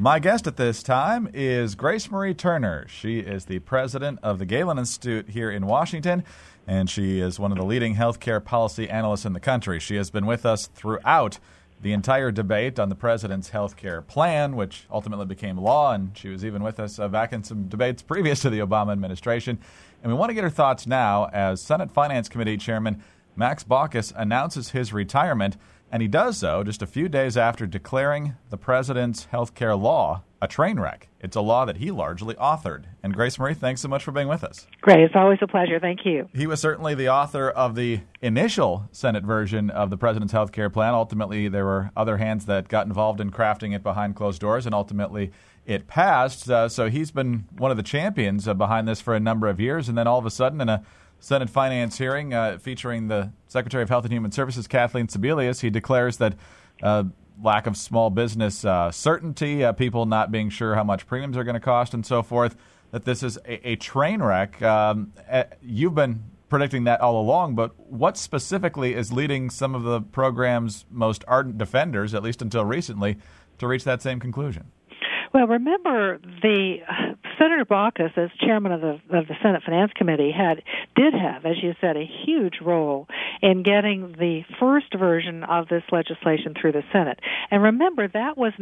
My guest at this time is Grace Marie Turner. She is the president of the Galen Institute here in Washington, and she is one of the leading healthcare policy analysts in the country. She has been with us throughout the entire debate on the president's healthcare plan, which ultimately became law, and she was even with us back in some debates previous to the Obama administration. And we want to get her thoughts now as Senate Finance Committee Chairman Max Baucus announces his retirement, and he does so just a few days after declaring the president's healthcare law a train wreck. It's a law that he largely authored. And Grace Marie, thanks so much for being with us. Great. It's always a pleasure. Thank you. He was certainly the author of the initial Senate version of the president's health care plan. Ultimately, there were other hands that got involved in crafting it behind closed doors, and ultimately it passed. So he's been one of the champions behind this for a number of years. And then all of a sudden, in a Senate finance hearing featuring the Secretary of Health and Human Services, Kathleen Sebelius, he declares that lack of small business certainty, people not being sure how much premiums are going to cost and so forth, that this is a train wreck. You've been predicting that all along, but what specifically is leading some of the program's most ardent defenders, at least until recently, to reach that same conclusion? Well, remember, the Senator Baucus, as chairman of the Senate Finance Committee, did have, as you said, a huge role in getting the first version of this legislation through the Senate. And remember, that was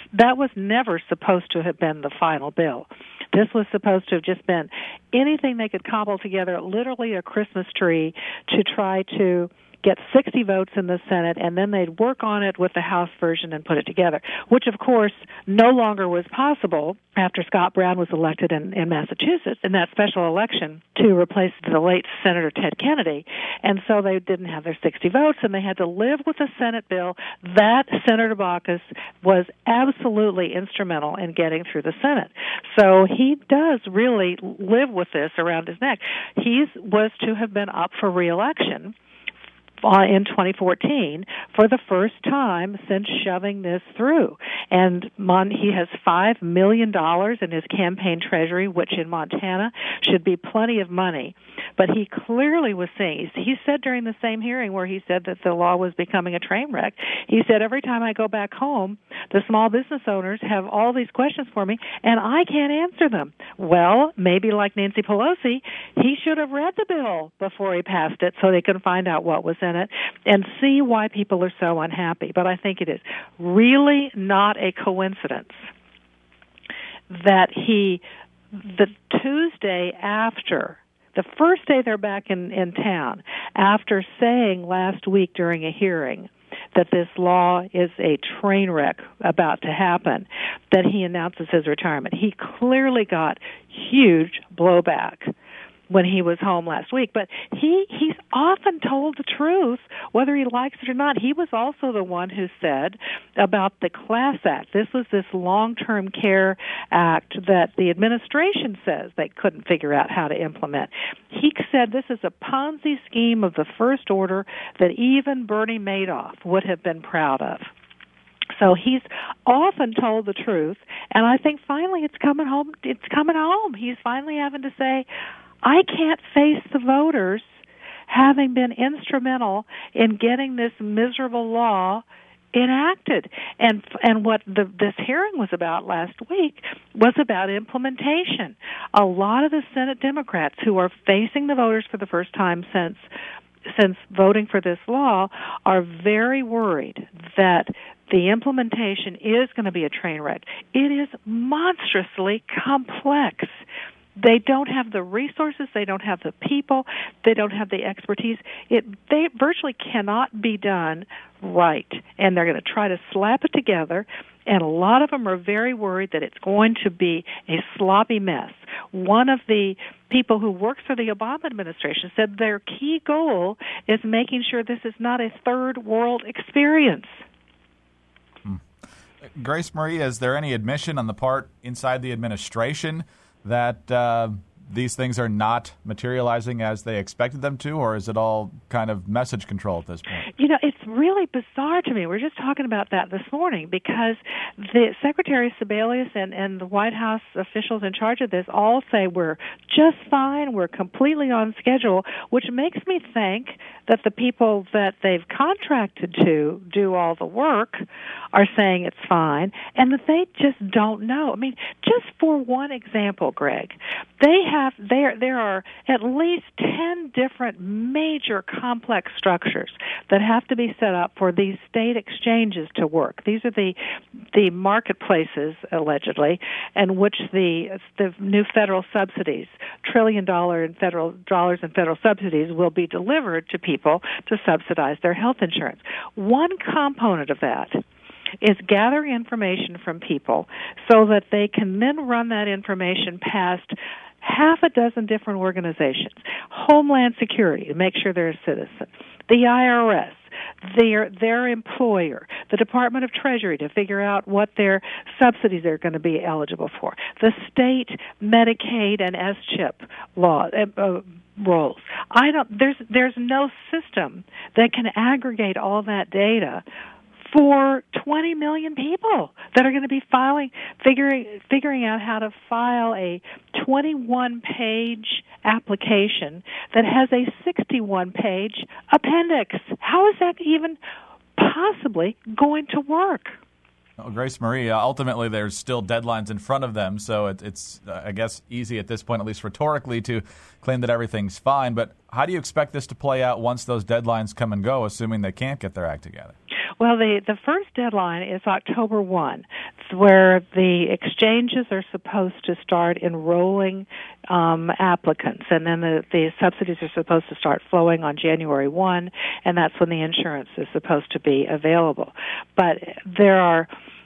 never supposed to have been the final bill. This was supposed to have just been anything they could cobble together, literally a Christmas tree, to try to get 60 votes in the Senate, and then they'd work on it with the House version and put it together, which, of course, no longer was possible after Scott Brown was elected in Massachusetts in that special election to replace the late Senator Ted Kennedy. And so they didn't have their 60 votes, and they had to live with a Senate bill that Senator Baucus was absolutely instrumental in getting through the Senate. So he does really live with this around his neck. He was to have been up for re-election in 2014 for the first time since shoving this through. And he has $5 million in his campaign treasury, which in Montana should be plenty of money. But he clearly was saying, he said during the same hearing where he said that the law was becoming a train wreck, he said, every time I go back home, the small business owners have all these questions for me, and I can't answer them. Well, maybe like Nancy Pelosi, he should have read the bill before he passed it so they could find out what was in it and see why people are so unhappy. But I think it is really not a coincidence that the Tuesday after, the first day they're back in town, after saying last week during a hearing that this law is a train wreck about to happen, that he announces his retirement. He clearly got huge blowback when he was home last week, but he's often told the truth, whether he likes it or not. He was also the one who said about the Class Act. This was this long-term care act that the administration says they couldn't figure out how to implement. He said this is a Ponzi scheme of the first order that even Bernie Madoff would have been proud of. So he's often told the truth, and I think finally it's coming home. He's finally having to say, I can't face the voters having been instrumental in getting this miserable law enacted. And what this hearing was about last week was about implementation. A lot of the Senate Democrats who are facing the voters for the first time since voting for this law are very worried that the implementation is going to be a train wreck. It is monstrously complex. They don't have the resources, they don't have the people, they don't have the expertise. They virtually cannot be done right, and they're going to try to slap it together, and a lot of them are very worried that it's going to be a sloppy mess. One of the people who works for the Obama administration said their key goal is making sure this is not a third world experience. Grace Marie, is there any admission on the part inside the administration that these things are not materializing as they expected them to, or is it all kind of message control at this point? You know, it's really bizarre to me. We were just talking about that this morning because the Secretary Sebelius and the White House officials in charge of this all say we're just fine, we're completely on schedule, which makes me think that the people that they've contracted to do all the work are saying it's fine, and that they just don't know. I mean, just for one example, Greg, there are at least 10 different major complex structures that have to be set up for these state exchanges to work. These are the marketplaces, allegedly, in which the new federal subsidies, $1 trillion in federal subsidies, will be delivered to people to subsidize their health insurance. One component of that is gathering information from people so that they can then run that information past half a dozen different organizations. Homeland Security, to make sure they're a citizen. The IRS, their employer, the Department of Treasury, to figure out what their subsidies are going to be eligible for. The state Medicaid and S-chip roles. There's no system that can aggregate all that data for 20 million people that are going to be figuring out how to file a 21-page application that has a 61-page appendix. How is that even possibly going to work? Well, Grace Marie, ultimately there's still deadlines in front of them, so it's I guess, easy at this point, at least rhetorically, to claim that everything's fine. But how do you expect this to play out once those deadlines come and go, assuming they can't get their act together? Well, the first deadline is October 1, where the exchanges are supposed to start enrolling applicants, and then the subsidies are supposed to start flowing on January 1, and that's when the insurance is supposed to be available. But there are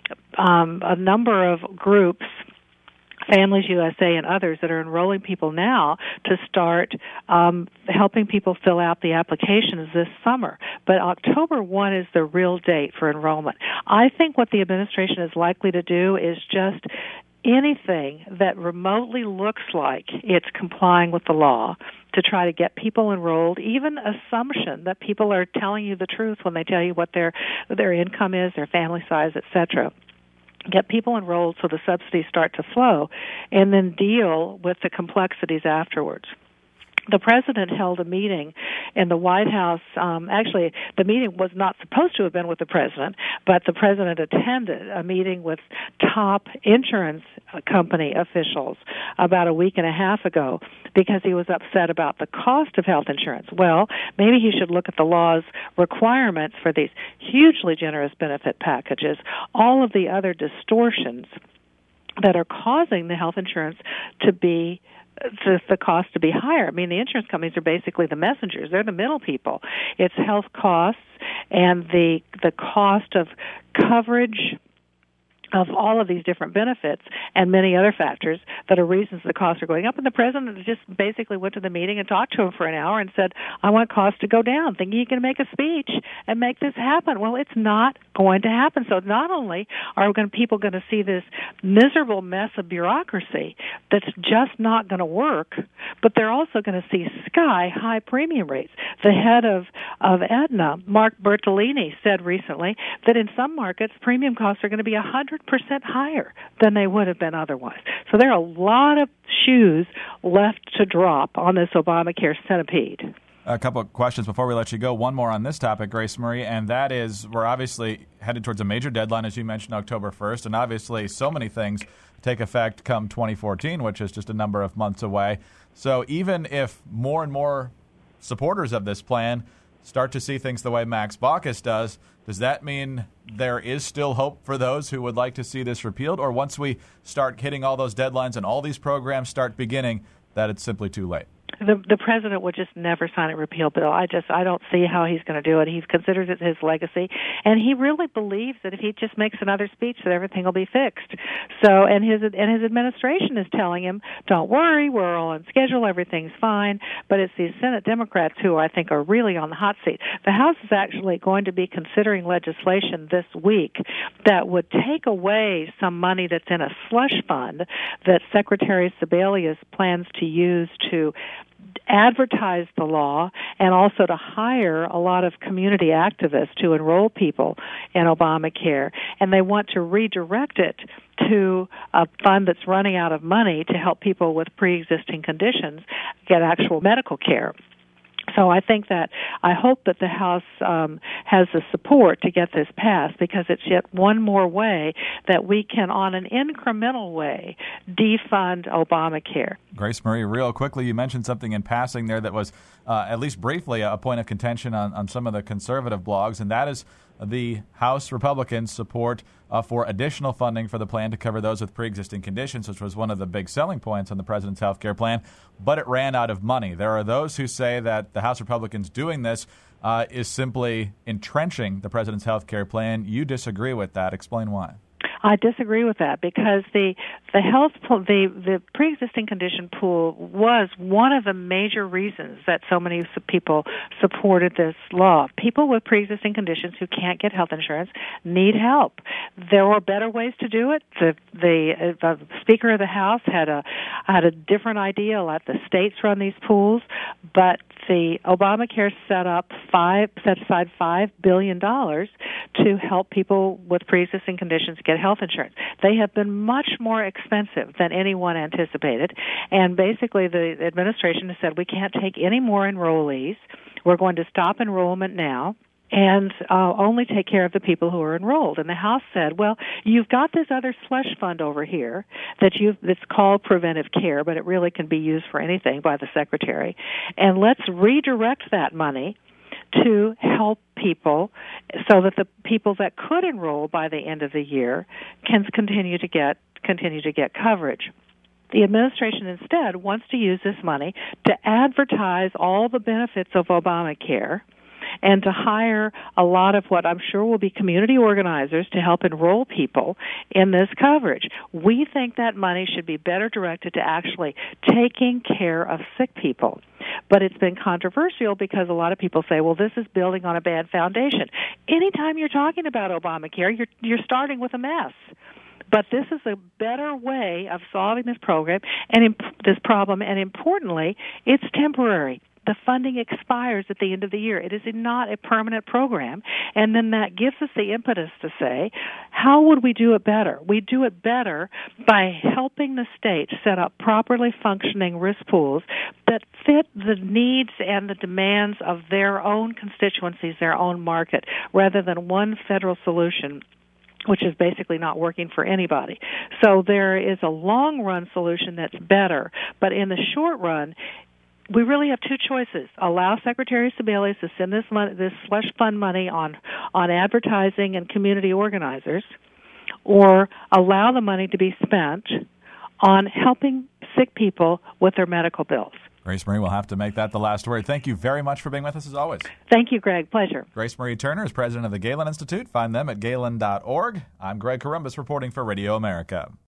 a number of groups, Families USA and others, that are enrolling people now to start helping people fill out the applications this summer. But October 1 is the real date for enrollment. I think what the administration is likely to do is just anything that remotely looks like it's complying with the law to try to get people enrolled, even assumption that people are telling you the truth when they tell you what their income is, their family size, etc. Get people enrolled so the subsidies start to flow, and then deal with the complexities afterwards. The president held a meeting in the White House. Actually, the meeting was not supposed to have been with the president, but the president attended a meeting with top insurance company officials about a week and a half ago because he was upset about the cost of health insurance. Well, maybe he should look at the law's requirements for these hugely generous benefit packages, all of the other distortions that are causing the health insurance to be the cost to be higher. I mean, the insurance companies are basically the messengers. They're the middle people. It's health costs and the cost of coverage of all of these different benefits and many other factors that are reasons the costs are going up. And the president just basically went to the meeting and talked to him for an hour and said, I want costs to go down, thinking he can make a speech and make this happen. Well, it's not going to happen. So not only are people going to see this miserable mess of bureaucracy that's just not going to work, but they're also going to see sky-high premium rates. The head of Aetna, Mark Bertolini, said recently that in some markets, premium costs are going to be 100% higher than they would have been otherwise. So there are a lot of shoes left to drop on this Obamacare centipede. A couple of questions before we let you go. One more on this topic, Grace Marie, and that is we're obviously headed towards a major deadline, as you mentioned, October 1st, and obviously so many things take effect come 2014, which is just a number of months away. So even if more and more supporters of this plan start to see things the way Max Baucus does that mean there is still hope for those who would like to see this repealed? Or once we start hitting all those deadlines and all these programs start beginning, that it's simply too late? The president would just never sign a repeal bill. I don't see how he's going to do it. He considers it his legacy, and he really believes that if he just makes another speech, that everything will be fixed. So, and his administration is telling him, "Don't worry, we're all on schedule, everything's fine." But it's these Senate Democrats who I think are really on the hot seat. The House is actually going to be considering legislation this week that would take away some money that's in a slush fund that Secretary Sebelius plans to use to advertise the law and also to hire a lot of community activists to enroll people in Obamacare. And they want to redirect it to a fund that's running out of money to help people with pre-existing conditions get actual medical care. So I hope that the House has the support to get this passed, because it's yet one more way that we can, on an incremental way, defund Obamacare. Grace Murray, real quickly, you mentioned something in passing there that was, at least briefly, a point of contention on some of the conservative blogs, and that is the House Republicans' support for additional funding for the plan to cover those with pre-existing conditions, which was one of the big selling points on the president's health care plan, but it ran out of money. There are those who say that the House Republicans doing this is simply entrenching the president's health care plan. You disagree with that. Explain why. I disagree with that, because the pre-existing condition pool was one of the major reasons that so many people supported this law. People with pre-existing conditions who can't get health insurance need help. There were better ways to do it. The Speaker of the House had a different idea. Let the states run these pools, but the Obamacare set aside $5 billion to help people with pre-existing conditions get health insurance. They have been much more expensive than anyone anticipated, and basically the administration has said we can't take any more enrollees. We're going to stop enrollment now and only take care of the people who are enrolled. And the House said, well, you've got this other slush fund over here that's called preventive care, but it really can be used for anything by the Secretary, and let's redirect that money to help people so that the people that could enroll by the end of the year can continue to get coverage. The administration instead wants to use this money to advertise all the benefits of Obamacare and to hire a lot of what I'm sure will be community organizers to help enroll people in this coverage. We think that money should be better directed to actually taking care of sick people. But it's been controversial because a lot of people say, well, this is building on a bad foundation. Anytime you're talking about Obamacare, you're starting with a mess. But this is a better way of solving this problem, and importantly, it's temporary. The funding expires at the end of the year. It is not a permanent program, and then that gives us the impetus to say, how would we do it better? We do it better by helping the states set up properly functioning risk pools that fit the needs and the demands of their own constituencies, their own market, rather than one federal solution which is basically not working for anybody. So there is a long-run solution that's better, but in the short run, we really have two choices. Allow Secretary Sebelius to send this slush fund money on advertising and community organizers, or allow the money to be spent on helping sick people with their medical bills. Grace Murray will have to make that the last word. Thank you very much for being with us as always. Thank you, Greg. Pleasure. Grace Murray Turner is president of the Galen Institute. Find them at galen.org. I'm Greg Corombos reporting for Radio America.